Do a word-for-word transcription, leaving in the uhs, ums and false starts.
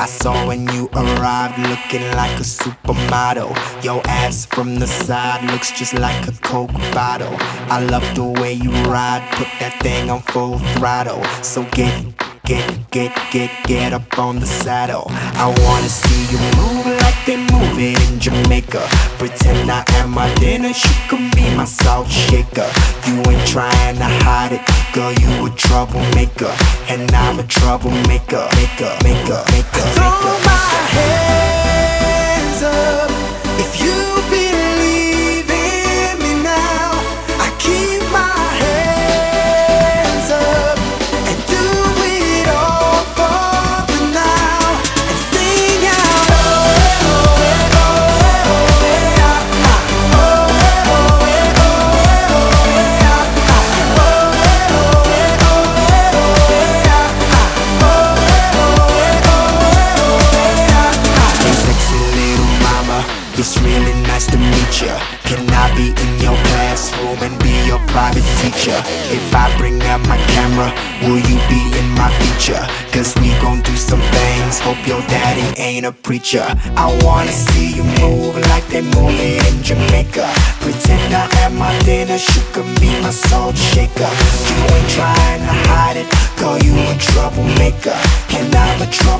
saw when you arrived, looking like a supermodel. Your ass from the side looks just like a Coke bottle. I love the way you ride, put that thing on full throttle. So get, get, get, get, get up on the saddle. I wanna see you move like they move it in Jamaica. Pretend I am my Dennis, you can be my salt shaker. You ain't trying to hide it, girl, you a troublemaker. And I'm a troublemaker, maker, maker, maker. Throw my hands up if you believe in me now. I keep my hands up and do it all for the now. And sing out, oh, oh, oh, oh, oh, yeah. Oh, oh, oh, oh, oh, yeah. Oh, oh, oh, oh, yeah. Hey sexy little mama, it's really nice to meet ya. Can I be in your classroom and be your private teacher? If I bring out my camera, will you be in my feature? Cause we gon' do some things, hope your daddy ain't a preacher. I wanna see you move like they move it in Jamaica. Pretend I am my Dennis, you can be my salt shaker. You ain't trying to hide it, girl, you a troublemaker. And I'm a troublemaker.